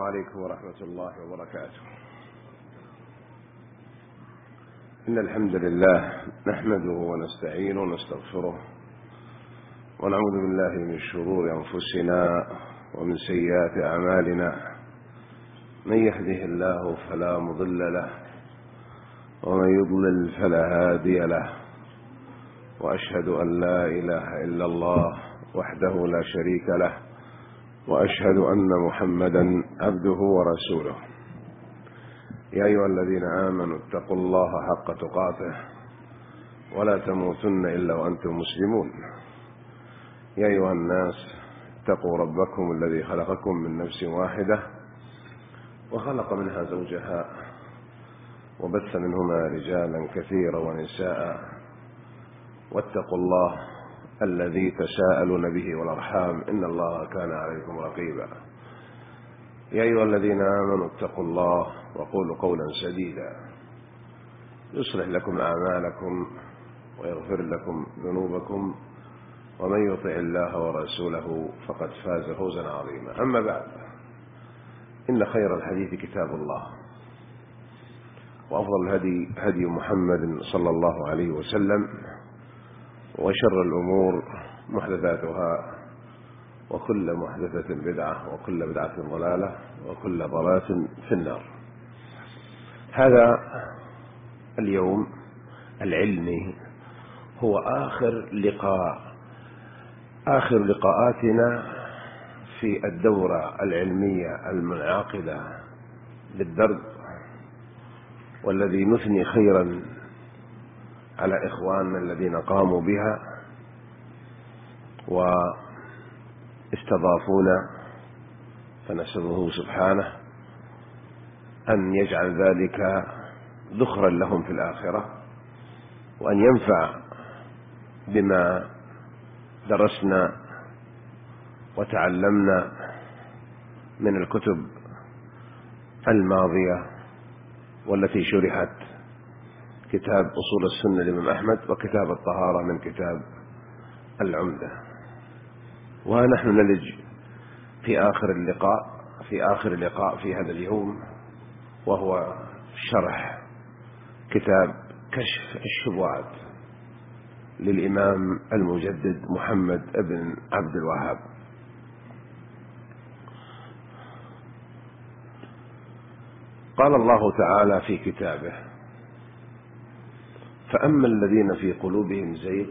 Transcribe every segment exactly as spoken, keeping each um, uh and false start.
عليكم ورحمة الله وبركاته. إن الحمد لله نحمده ونستعينه ونستغفره ونعوذ بالله من شرور أنفسنا ومن سيئات أعمالنا. من يهده الله فلا مضل له ومن يضلل فلا هادي له، وأشهد أن لا إله إلا الله وحده لا شريك له، وأشهد أن محمدا عبده ورسوله. يا أيها الذين آمنوا اتقوا الله حق تقاته ولا تموتن إلا وأنتم مسلمون. يا أيها الناس اتقوا ربكم الذي خلقكم من نفس واحدة وخلق منها زوجها وبث منهما رجالا كثيرا ونساء، واتقوا الله الذي تساءلون به والأرحام إن الله كان عليكم رقيبا. يا أيها الذين آمنوا اتقوا الله وقولوا قولا سديدا يصلح لكم أعمالكم ويغفر لكم ذنوبكم، ومن يطع الله ورسوله فقد فاز فوزا عظيما. أما بعد، إن خير الحديث كتاب الله، وأفضل الهدي هدي محمد صلى الله عليه وسلم، وشر الأمور محدثاتها، وكل محدثة بدعة، وكل بدعة ضلالة، وكل ضلالة في النار. هذا اليوم العلمي هو آخر لقاء آخر لقاءاتنا في الدورة العلمية المنعقدة للدرب، والذي نثني خيرا على إخواننا الذين قاموا بها واستضافونا، فنسأله سبحانه أن يجعل ذلك ذخرا لهم في الآخرة، وأن ينفع بما درسنا وتعلمنا من الكتب الماضية والتي شرحت، كتاب أصول السنة للإمام أحمد، وكتاب الطهارة من كتاب العمدة. ونحن نلج في آخر اللقاء في آخر اللقاء في هذا اليوم، وهو شرح كتاب كشف الشبهات للإمام المجدد محمد بن عبد الوهاب. قال الله تعالى في كتابه: فأما الذين في قلوبهم زيغ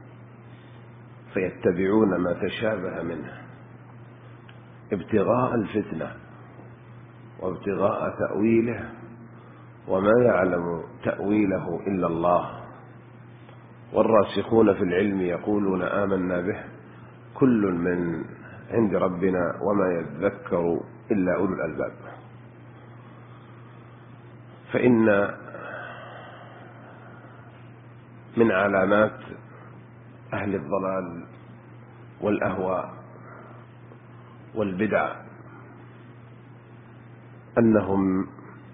فيتبعون ما تشابه منه ابتغاء الفتنة وابتغاء تأويله وما يعلم تأويله إلا الله، والراسخون في العلم يقولون آمنا به كل من عند ربنا وما يذكر إلا أولو الألباب. فإن من علامات أهل الضلال والأهواء والبدع أنهم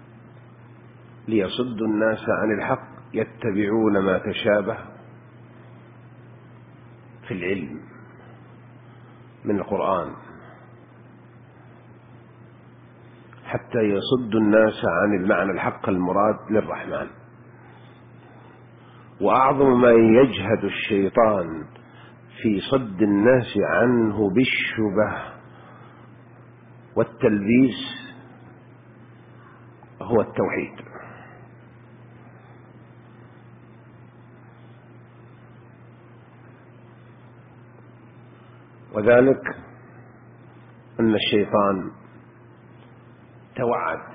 ليصدوا الناس عن الحق يتبعون ما تشابه في العلم من القرآن، حتى يصدوا الناس عن المعنى الحق المراد للرحمن. وأعظم ما يجهد الشيطان في صد الناس عنه بالشبه والتلبيس هو التوحيد. وذلك أن الشيطان توعد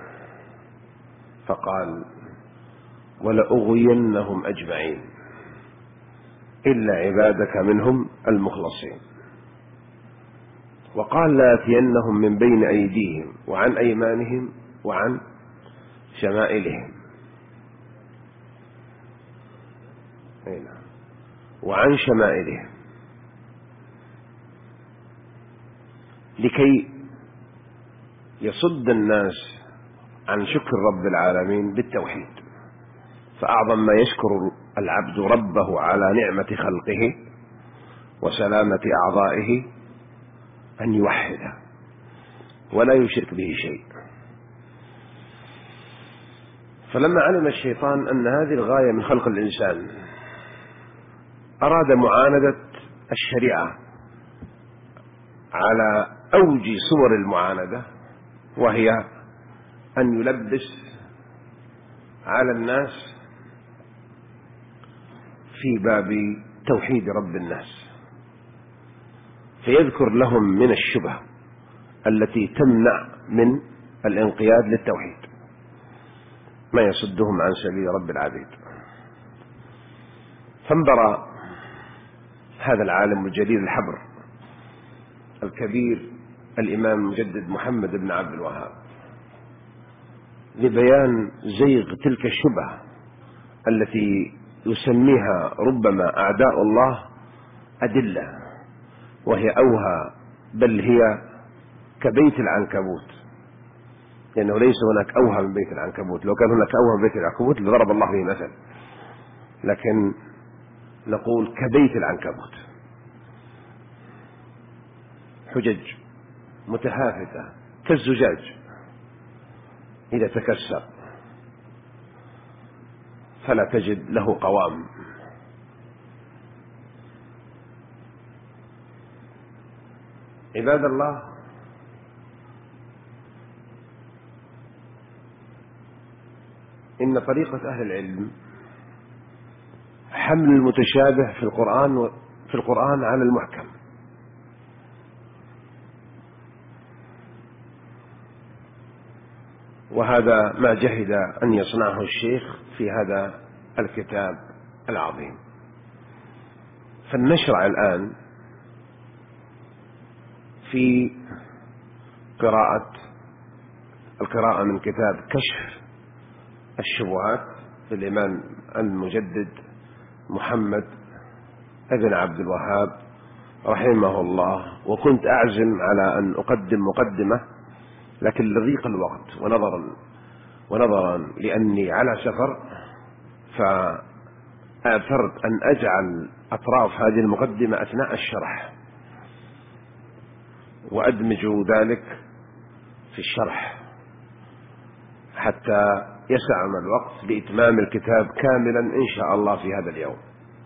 فقال: ولأغوينهم أجمعين إلا عبادك منهم المخلصين. وقال: لآتينهم من بين أيديهم وعن أيمانهم وعن شمائلهم وعن شمائلهم لكي يصد الناس عن شكر رب العالمين بالتوحيد. فأعظم ما يشكر العبد ربه على نعمة خلقه وسلامة أعضائه أن يوحده، ولا يشرك به شيء. فلما علم الشيطان أن هذه الغاية من خلق الإنسان أراد معاندة الشريعة على أوج صور المعاندة، وهي أن يلبس على الناس في باب توحيد رب الناس، فيذكر لهم من الشبهة التي تمنع من الانقياد للتوحيد ما يصدهم عن سبيل رب العبيد. فانبرى هذا العالم الجليل الحبر الكبير الإمام المجدد محمد بن عبد الوهاب لبيان زيغ تلك الشبهة التي يسميها ربما أعداء الله أدلة، وهي أوهى، بل هي كبيت العنكبوت، لأنه ليس هناك أوهى من بيت العنكبوت. لو كان هناك أوهى من بيت العنكبوت لضرب الله به مثل، لكن نقول كبيت العنكبوت، حجج متهافتة كالزجاج إذا تكسر فلا تجد له قوام. عباد الله، إن طريقة أهل العلم حمل المتشابه في القرآن في القرآن على المحكم، وهذا ما جهد أن يصنعه الشيخ في هذا الكتاب العظيم. فلنشرع الآن في قراءة القراءة من كتاب كشف الشبهات للإمام المجدد محمد بن عبد الوهاب رحمه الله. وكنت أعزم على أن أقدم مقدمة، لكن لضيق الوقت ونظرا ونظرا لأني على سفر فآثرت أن أجعل أطراف هذه المقدمة أثناء الشرح، وأدمج ذلك في الشرح حتى يسعنا الوقت لإتمام الكتاب كاملا إن شاء الله في هذا اليوم.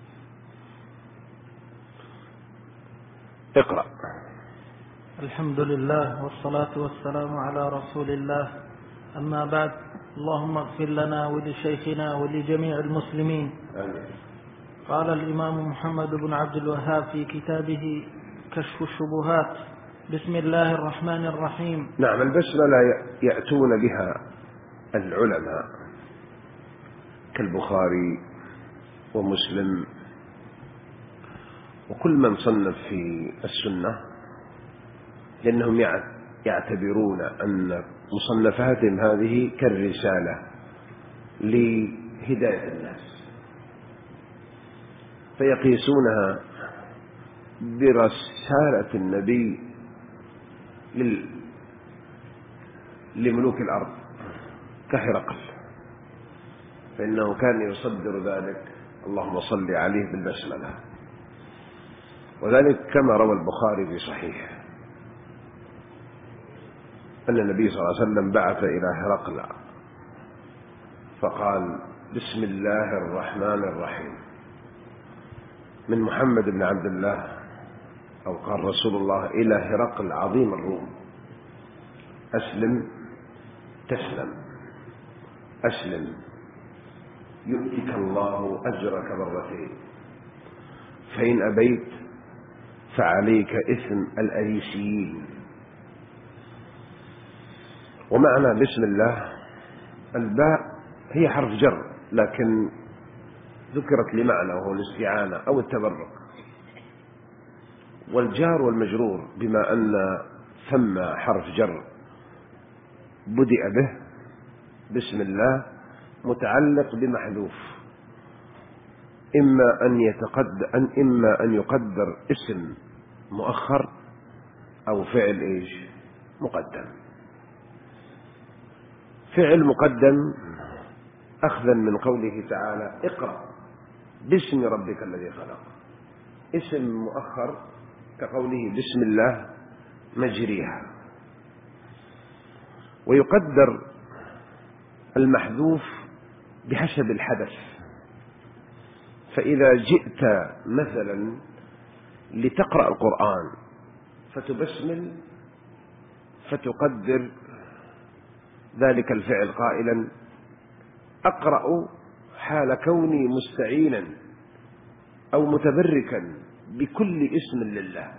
اقرأ. الحمد لله والصلاة والسلام على رسول الله، أما بعد. اللهم اغفر لنا ولشيخنا ولجميع المسلمين. آمين. قال الإمام محمد بن عبد الوهاب في كتابه كشف الشبهات: بسم الله الرحمن الرحيم. نعم، البسملة يأتون بها العلماء كالبخاري ومسلم وكل من صنف في السنة، لأنهم يعتبرون أن مصنفاتهم هذه كالرسالة لهداية الناس، فيقيسونها برسالة النبي لملوك الأرض كهرقل، فإنه كان يصدر ذلك اللهم صل عليه بالبسملة. وذلك كما روى البخاري في صحيحه أن النبي صلى الله عليه وسلم بعث إلى هرقل فقال: بسم الله الرحمن الرحيم، من محمد بن عبد الله، أو قال رسول الله إلى هرقل عظيم الروم: أسلم تسلم، أسلم يؤتك الله أجرك مرتين، فإن أبيت فعليك إثم الأريسيين. ومعنى بسم الله الباء هي حرف جر، لكن ذكرت لمعنى وهو الاستعانة أو التبرك، والجار والمجرور بما أن ثم حرف جر بدأ به بسم الله متعلق بمحذوف، إما أن يتقدر أن إما أن يقدر اسم مؤخر أو فعل إيش مقدم. فعل مقدم أخذا من قوله تعالى: اقرأ باسم ربك الذي خلق. اسم مؤخر كقوله: بسم الله مجريها. ويقدر المحذوف بحسب الحدث. فإذا جئت مثلا لتقرأ القرآن فتبسمل فتقدر ذلك الفعل قائلا أقرأ حال كوني مستعينا أو متبركا بكل اسم لله.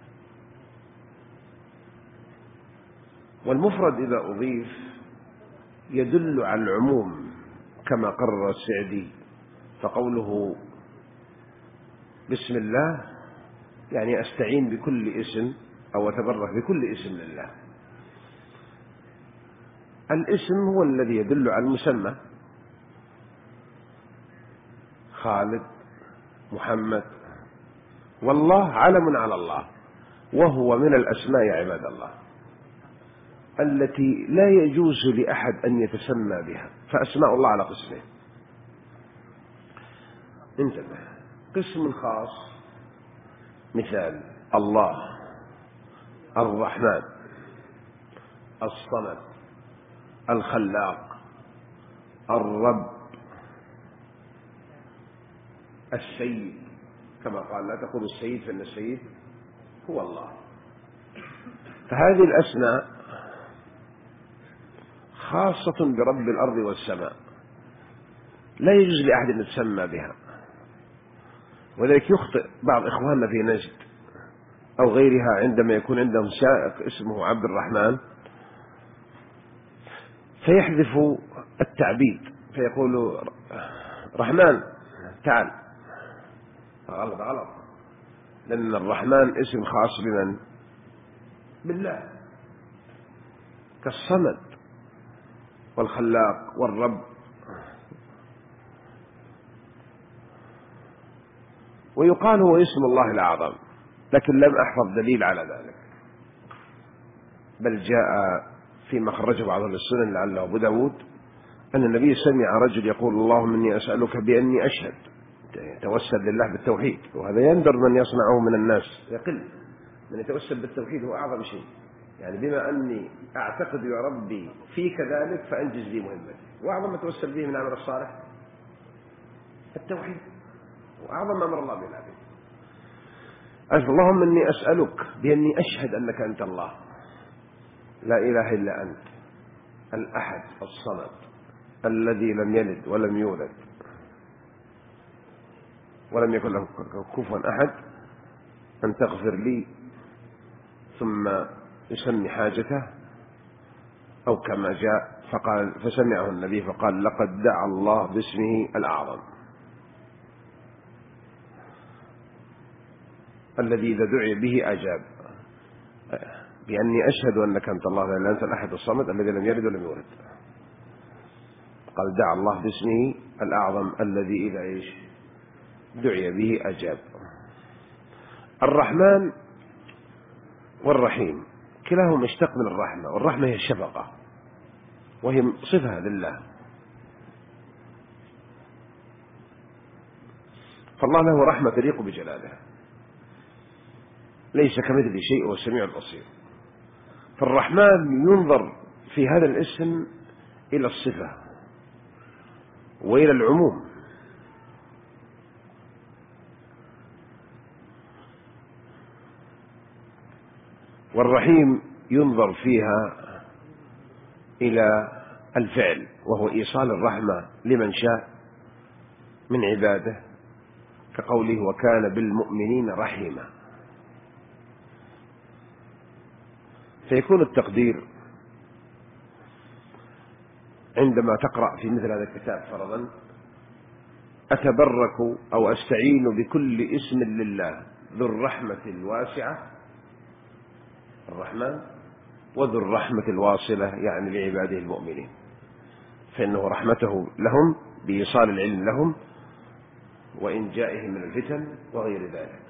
والمفرد إذا أضيف يدل على العموم كما قرر السعدي، فقوله بسم الله يعني أستعين بكل اسم أو أتبرك بكل اسم لله. الاسم هو الذي يدل على المسمى، خالد، محمد، والله علم على الله، وهو من الأسماء يا عباد الله التي لا يجوز لأحد أن يتسمى بها. فأسماء الله على قسمين، انتبه. قسم خاص مثال الله، الرحمن، الصمد، الخلاق، الرب، السيد، كما قال لا تقول السيد فإن السيد هو الله. فهذه الأسماء خاصة برب الأرض والسماء، لا يجوز لأحد أن يتسمى بها. ولذلك يخطئ بعض إخواننا في نجد أو غيرها عندما يكون عندهم سائق اسمه عبد الرحمن فيحذف التعبيد فيقول رحمن تعال. غلط غلط، لأن الرحمن اسم خاص بمن؟ بالله، كالصمد والخلاق والرب. ويقال هو اسم الله الأعظم، لكن لم أحفظ دليل على ذلك، بل جاء فيما خرجه بعض السنن لعله أبو داود أن النبي سمع رجل يقول اللهم إني أسألك بأني أشهد، يتوسل لله بالتوحيد. وهذا يندر من يصنعه من الناس، يقل من يتوسل بالتوحيد، هو أعظم شيء. يعني بما أني أعتقد يا ربي فيك ذلك فأنجز لي مهمتي. وأعظم ما توسل به من عمل الصالح التوحيد، وأعظم ما أمر الله به العبيد. اللهم إني أسألك بأني أشهد أنك أنت الله لا إله إلا أنت الأحد الصمد الذي لم يلد ولم يولد ولم يكن له كفوا أحد، أن تغفر لي. ثم يسمي حاجته أو كما جاء فقال فسمعه النبي فقال لقد دعا الله باسمه الأعظم الذي إذا دعي به أجاب، بأني أشهد أنك أنت الله لا إله إلا أنت الأحد الصمد الذي لم يلد ولم يولد. قال دعا الله باسمه الأعظم الذي إذا إيش دعي به أجاب. الرحمن والرحيم كلاهما اشتق من الرحمة، والرحمة هي الشفقة وهي صفة لله. فالله له رحمة تليق بجلاله، ليس كمثله شيء وهو السميع البصير. فالرحمن ينظر في هذا الاسم إلى الصفة وإلى العموم. والرحيم ينظر فيها إلى الفعل وهو إيصال الرحمة لمن شاء من عباده، كقوله وكان بالمؤمنين رحيما. فيكون التقدير عندما تقرأ في مثل هذا الكتاب فرضا أتبرك أو أستعين بكل اسم لله ذو الرحمة الواسعة الرحمن وذو الرحمة الواصلة يعني لعباده المؤمنين، فإنه رحمته لهم بإيصال العلم لهم وإنجائهم من الفتن وغير ذلك.